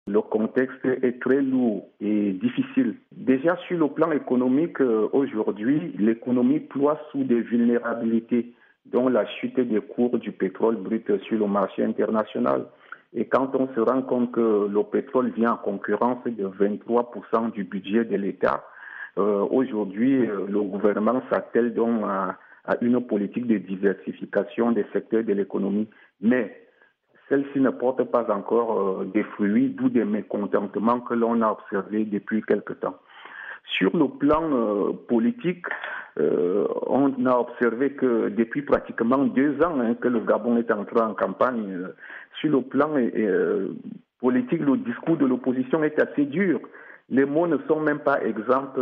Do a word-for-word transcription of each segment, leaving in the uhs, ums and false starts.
Le contexte est très lourd et difficile. Déjà sur le plan économique, aujourd'hui, l'économie ploie sous des vulnérabilités, dont la chute des cours du pétrole brut sur le marché international. Et quand on se rend compte que le pétrole vient en concurrence de vingt-trois pour cent du budget de l'État, euh, aujourd'hui, le gouvernement s'attelle donc à, à une politique de diversification des secteurs de l'économie. Mais celle-ci ne porte pas encore euh, des fruits, d'où des mécontentements que l'on a observés depuis quelque temps. Sur le plan euh, politique, euh, on a observé que depuis pratiquement deux ans hein, que le Gabon est entré en campagne, euh, sur le plan euh, politique, le discours de l'opposition est assez dur. Les mots ne sont même pas exempts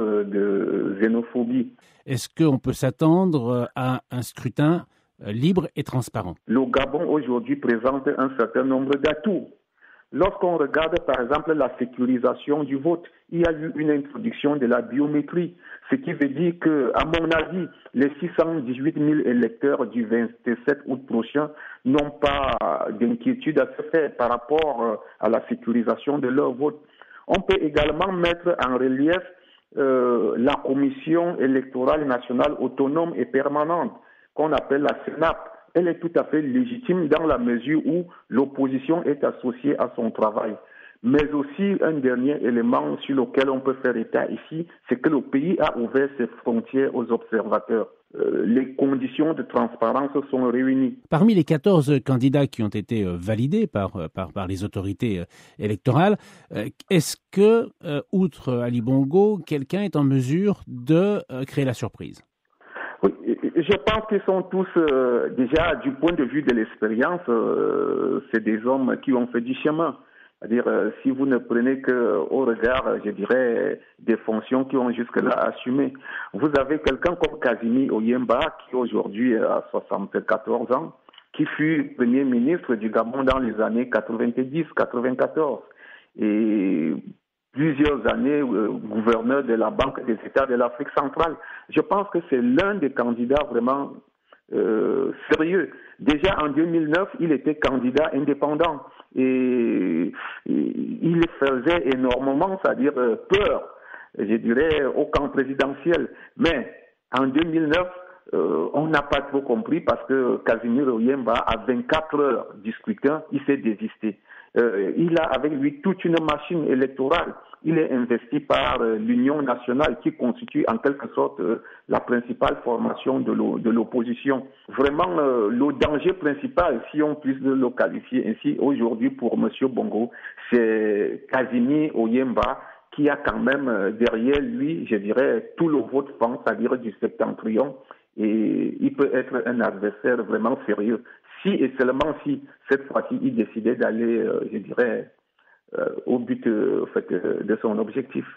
de xénophobie. Est-ce qu'on peut s'attendre à un scrutin libre et transparent? Le Gabon aujourd'hui présente un certain nombre d'atouts. Lorsqu'on regarde par exemple la sécurisation du vote, il y a eu une introduction de la biométrie, ce qui veut dire que, à mon avis, les six cent dix-huit mille électeurs du vingt-sept août prochain n'ont pas d'inquiétude à se faire par rapport à la sécurisation de leur vote. On peut également mettre en relief euh, la Commission électorale nationale autonome et permanente, qu'on appelle la CENAP. Elle est tout à fait légitime dans la mesure où l'opposition est associée à son travail. Mais aussi, un dernier élément sur lequel on peut faire état ici, c'est que le pays a ouvert ses frontières aux observateurs. Euh, les conditions de transparence sont réunies. Parmi les quatorze candidats qui ont été validés par, par, par les autorités électorales, est-ce que, euh, outre Ali Bongo, quelqu'un est en mesure de euh, créer la surprise? Oui, je pense qu'ils sont tous, euh, déjà, du point de vue de l'expérience, euh, c'est des hommes qui ont fait du chemin. C'est-à-dire, euh, si vous ne prenez qu'au regard, je dirais, des fonctions qui ont jusque-là assumé. Vous avez quelqu'un comme Kazimi Oyemba, qui aujourd'hui a soixante-quatorze ans, qui fut Premier ministre du Gabon dans les années quatre-vingt-dix quatre-vingt-quatorze. Et plusieurs années euh, gouverneur de la Banque des États de l'Afrique centrale. Je pense que c'est l'un des candidats vraiment euh, sérieux. Déjà en deux mille neuf, il était candidat indépendant et, et il faisait énormément, c'est-à-dire euh, peur, je dirais, au camp présidentiel. Mais en deux mille neuf, euh, on n'a pas trop compris parce que Casimir Oyemba, à vingt-quatre heures du scrutin, il s'est désisté. Euh, il a avec lui toute une machine électorale. Il est investi par euh, l'Union nationale qui constitue en quelque sorte euh, la principale formation de, l'o- de l'opposition. Vraiment, euh, le danger principal, si on puisse le qualifier ainsi aujourd'hui pour M. Bongo, c'est Casimir Oyemba qui a quand même euh, derrière lui, je dirais, tout le vote franc, c'est-à-dire du septentrion, et il peut être un adversaire vraiment sérieux. Si et seulement si, cette fois-ci, il décidait d'aller, euh, je dirais, euh, au but euh, fait, euh, de son objectif.